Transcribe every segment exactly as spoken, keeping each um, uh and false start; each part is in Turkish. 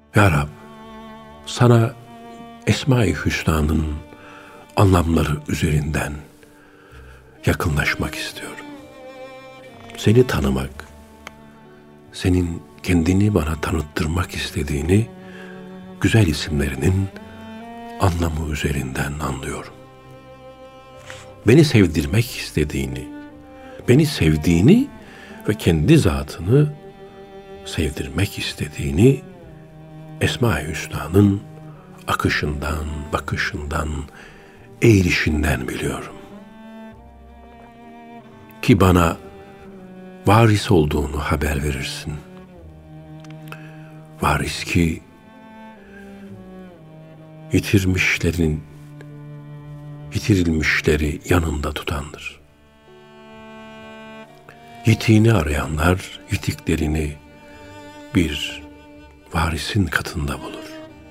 Ya Rab, sana Esma-i Hüsna'nın anlamları üzerinden yakınlaşmak istiyorum. Seni tanımak, senin kendini bana tanıttırmak istediğini güzel isimlerinin anlamı üzerinden anlıyorum. Beni sevdirmek istediğini, beni sevdiğini ve kendi zatını sevdirmek istediğini Esma-i Hüsna'nın akışından, bakışından, eğilişinden biliyorum. Ki bana varis olduğunu haber verirsin. Varis ki yitirmişlerin, yitirilmişleri yanında tutandır. Yitiğini arayanlar yitiklerini bir varisin katında bulur.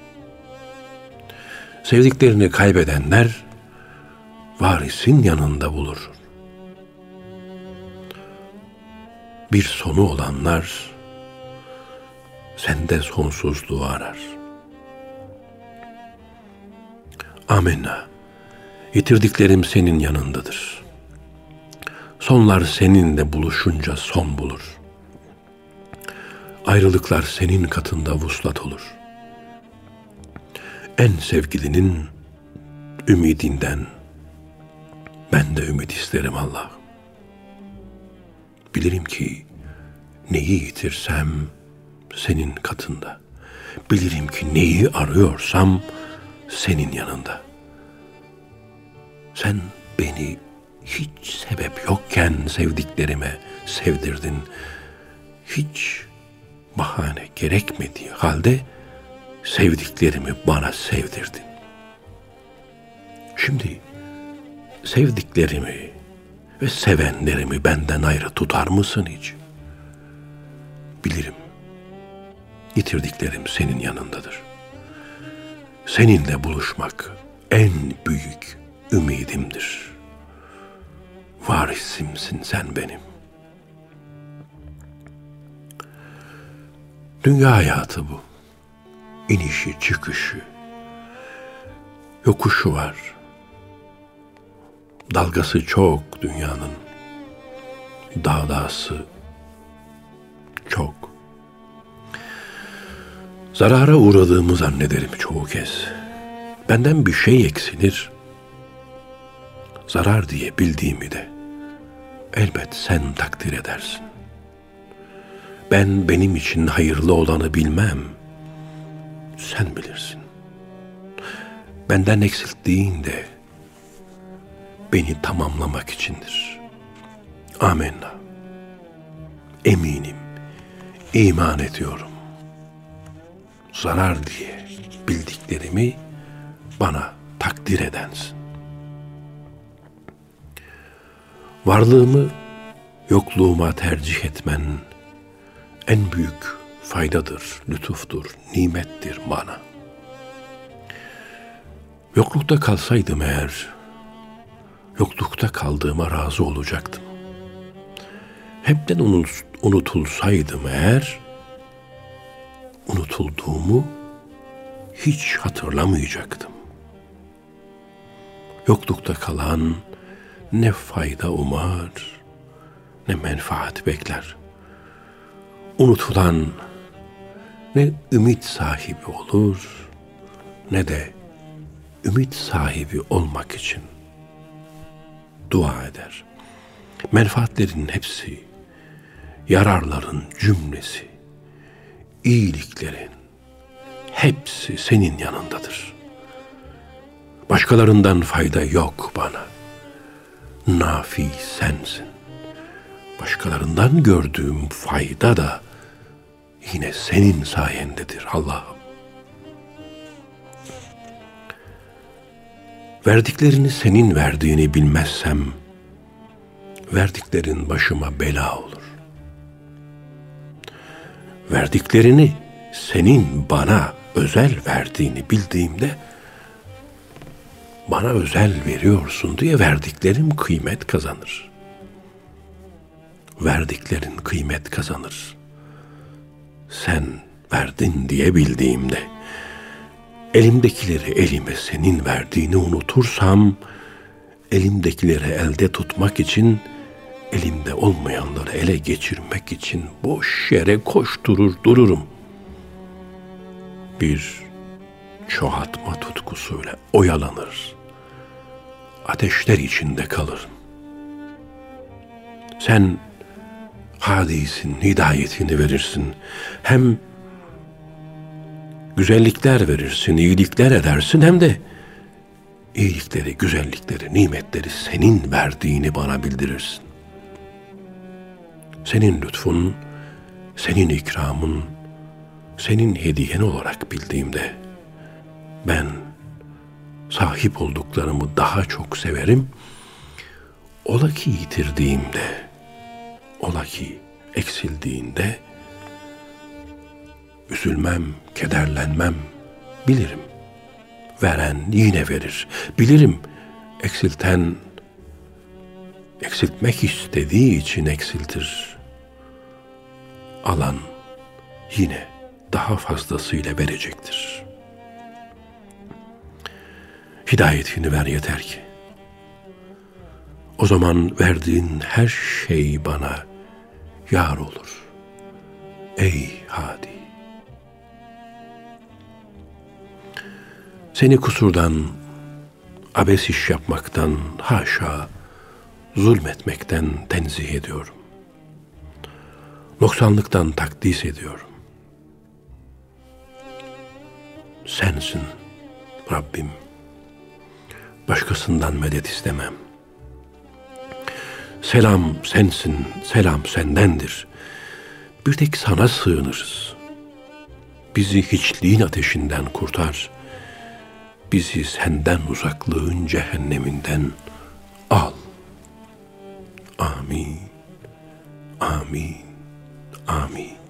Sevdiklerini kaybedenler varisin yanında bulur. Bir sonu olanlar sende sonsuzluğu arar. Amenna. Yitirdiklerim senin yanındadır. Sonlar seninle buluşunca son bulur. Ayrılıklar senin katında vuslat olur. En sevgilinin ümidinden ben de ümit isterim Allah. Bilirim ki neyi yitirsem senin katında. Bilirim ki neyi arıyorsam senin yanında. Sen beni hiç sebep yokken sevdiklerime sevdirdin. Hiç bahane gerekmediği halde sevdiklerimi bana sevdirdin. Şimdi sevdiklerimi ve sevenlerimi benden ayrı tutar mısın hiç? Bilirim, yitirdiklerim senin yanındadır. Seninle buluşmak en büyük ümidimdir. Varisimsin sen benim. Dünya hayatı bu. İnişi, çıkışı, yokuşu var. Dalgası çok dünyanın. Dağdası çok. Zarara uğradığımı zannederim çoğu kez. Benden bir şey eksinir. Zarar diye bildiğimi de elbet sen takdir edersin. Ben benim için hayırlı olanı bilmem. Sen bilirsin. Benden eksilttiğin de beni tamamlamak içindir. Amenna. Eminim, iman ediyorum. Zarar diye bildiklerimi bana takdir edensin. Varlığımı yokluğuma tercih etmen en büyük faydadır, lütuftur, nimettir bana. Yoklukta kalsaydım eğer, yoklukta kaldığıma razı olacaktım. Hepten unut, unutulsaydım eğer, unutulduğumu hiç hatırlamayacaktım. Yoklukta kalan ne fayda umar, ne menfaat bekler. Unutulan ne ümit sahibi olur, ne de ümit sahibi olmak için dua eder. Menfaatlerin hepsi, yararların cümlesi, iyiliklerin hepsi senin yanındadır. Başkalarından fayda yok bana. Nafi sensin. Başkalarından gördüğüm fayda da yine senin sayendedir Allah'ım. Verdiklerini senin verdiğini bilmezsem, verdiklerin başıma bela olur. Verdiklerini senin bana özel verdiğini bildiğimde, bana özel veriyorsun diye verdiklerim kıymet kazanır. Verdiklerin kıymet kazanır. Sen verdin diyebildiğimde, elimdekileri elime senin verdiğini unutursam, elimdekileri elde tutmak için, elimde olmayanları ele geçirmek için boş yere koşturur dururum. Bir çoğaltma tutkusuyla oyalanır, ateşler içinde kalırım. Sen hadisin, hidayetini verirsin. Hem güzellikler verirsin, iyilikler edersin, hem de iyilikleri, güzellikleri, nimetleri senin verdiğini bana bildirirsin. Senin lütfun, senin ikramın, senin hediyen olarak bildiğimde ben sahip olduklarımı daha çok severim. Ola ki yitirdiğimde, ola ki eksildiğinde üzülmem, kederlenmem, bilirim. Veren yine verir. Bilirim eksilten eksiltmek istediği için eksiltir. Alan yine daha fazlasıyla verecektir. Hidayetini ver yeter ki. O zaman verdiğin her şey bana yar olur. Ey Hadi! Seni kusurdan, abes iş yapmaktan, haşa, zulmetmekten tenzih ediyorum. Noksanlıktan takdis ediyorum. Sensin Rabbim. Başkasından medet istemem. Selam sensin, selam sendendir. Bir tek sana sığınırız. Bizi hiçliğin ateşinden kurtar. Bizi senden uzaklığın cehenneminden al. Amin, amin, amin.